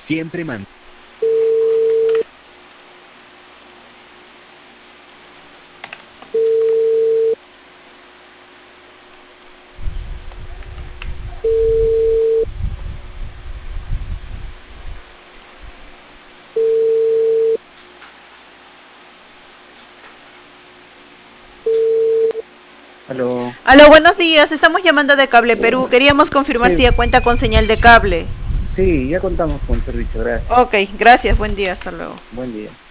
Siempre man. Aló. Aló, buenos días. Estamos llamando de Cable Perú. Queríamos confirmar si Sí, ya cuenta con señal de cable. sí, ya contamos con el servicio, gracias. Ok, gracias. Buen día. Hasta luego. Buen día.